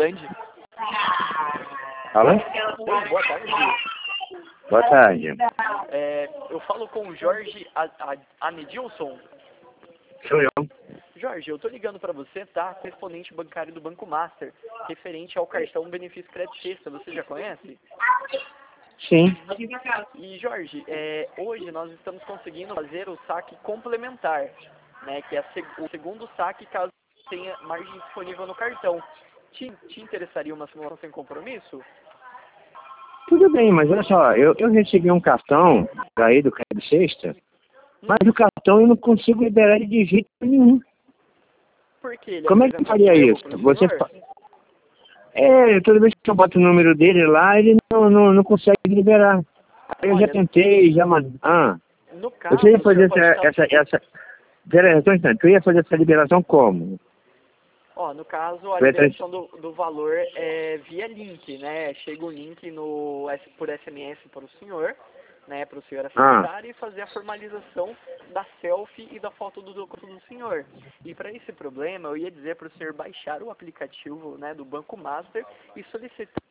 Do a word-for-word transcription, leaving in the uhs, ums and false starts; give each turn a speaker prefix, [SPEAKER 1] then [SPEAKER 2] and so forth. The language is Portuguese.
[SPEAKER 1] grande.
[SPEAKER 2] Alô?
[SPEAKER 1] Oi, boa tarde.
[SPEAKER 2] Boa tarde.
[SPEAKER 1] É, eu falo com o Jorge A- A- Anedilson.
[SPEAKER 2] Sou eu.
[SPEAKER 1] Jorge, eu tô ligando para você, tá? Correspondente bancário do Banco Master, referente ao cartão Benefício Crédito Sexta. Você já conhece?
[SPEAKER 2] Sim.
[SPEAKER 1] E, Jorge, é, hoje nós estamos conseguindo fazer o saque complementar, né? Que é a seg- o segundo saque caso tenha margem disponível no cartão. Te, te interessaria uma simulação sem compromisso?
[SPEAKER 2] Tudo bem, mas olha só, eu, eu recebi um cartão aí do Crédito Sexta, mas o cartão eu não consigo liberar ele de jeito nenhum.
[SPEAKER 1] Por quê? Ele
[SPEAKER 2] Como é que eu
[SPEAKER 1] apresentou
[SPEAKER 2] faria
[SPEAKER 1] um erro
[SPEAKER 2] isso?
[SPEAKER 1] pro
[SPEAKER 2] Você
[SPEAKER 1] senhor?
[SPEAKER 2] fa- É, toda vez que eu boto o número dele lá, ele não, não, não consegue liberar. Aí eu já
[SPEAKER 1] Olha,
[SPEAKER 2] tentei, já mandei. Ah,
[SPEAKER 1] no
[SPEAKER 2] você
[SPEAKER 1] caso,
[SPEAKER 2] ia
[SPEAKER 1] o senhor
[SPEAKER 2] fazer
[SPEAKER 1] pode
[SPEAKER 2] essa.
[SPEAKER 1] estar...
[SPEAKER 2] essa, essa... Pera aí, só um instante, eu ia fazer essa liberação como?
[SPEAKER 1] Ó, no caso, a
[SPEAKER 2] Eu ia trans-
[SPEAKER 1] liberação do, do valor é via link, né? Chega o link no, S- por S M S para o senhor, né? Para o senhor
[SPEAKER 2] Ah,
[SPEAKER 1] acessar e fazer a formalização da selfie e da foto do documento do senhor. E para esse problema, eu ia dizer para o senhor baixar o aplicativo, né, do Banco Master e solicitar